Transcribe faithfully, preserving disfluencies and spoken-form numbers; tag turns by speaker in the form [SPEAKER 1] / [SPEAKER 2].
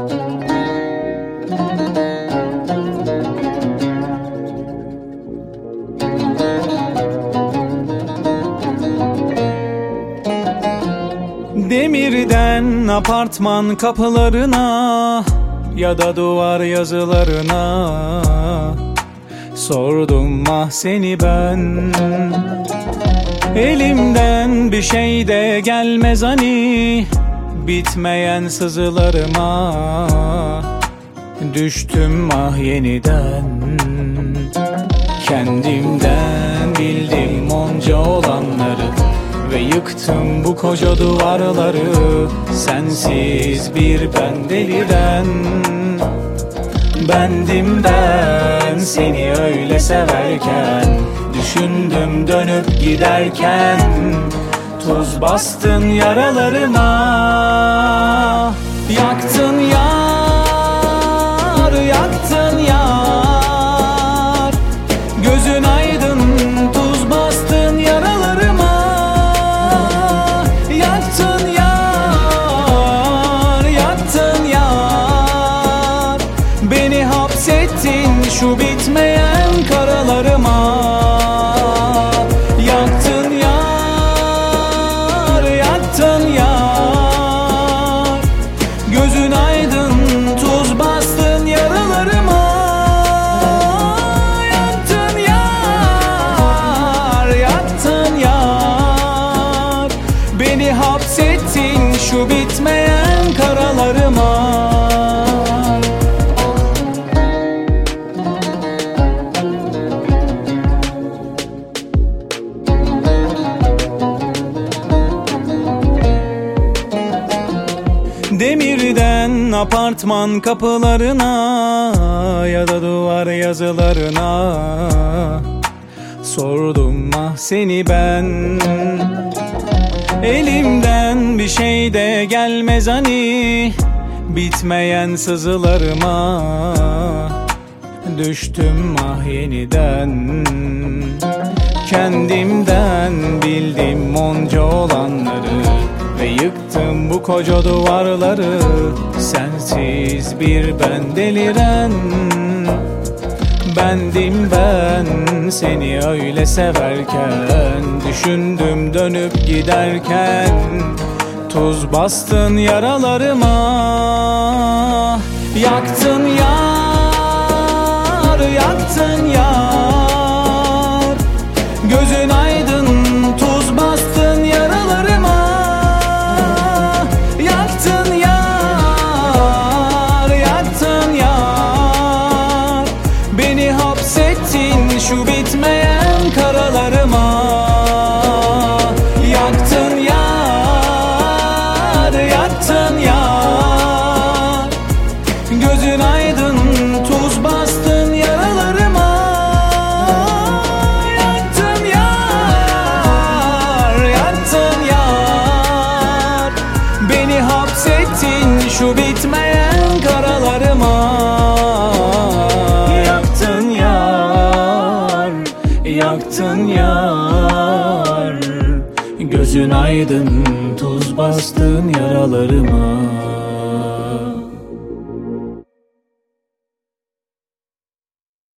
[SPEAKER 1] Demirden apartman kapılarına ya da duvar yazılarına sordum ah seni ben. Elimden bir şey de gelmez hani bitmeyen sızılarıma. Düştüm ah yeniden, kendimden bildim onca olanları ve yıktım bu koca duvarları. Sensiz bir ben deliren bendim ben, seni öyle severken. Düşündüm dönüp giderken, tuz bastın yaralarıma. Yaktın yar, yaktın yar, gözün aydın, tuz bastın yaralarıma. Yaktın yar, yaktın yar, beni hapsettin şu bitmeyen karalarıma. Yaktın yar, yaktın yar, gözün aydın, tuz bastın yaralarıma. Yaktın yar, yaktın yar, beni hapsettin şu bitmeyen karalarıma. Demirden apartman kapılarına ya da duvar yazılarına sordum ah seni ben. Elimden bir şey de gelmez hani bitmeyen sızılarıma. Düştüm ah yeniden, kendimden bildim onca olanları ve yıktım bu koca duvarları. Sensiz bir ben deliren bendim ben, seni öyle severken. Düşündüm dönüp giderken, tuz bastın yaralarıma. Yaktın yar, yaktın yar, gözün aydın, tuz bastın yaralarıma. Yaktın yar, yaktın yar, beni hapsettin şu bitmeyen karalarıma. Yaktın yar, yaktın yar, gözün aydın, tuz bastın yaralarıma. Yaktın yar, yaktın yar, beni hapsettin şu bitmeyen karalarıma. Yaktın yar, yaktın yar, gözün aydın, tuz bastın yaralarıma.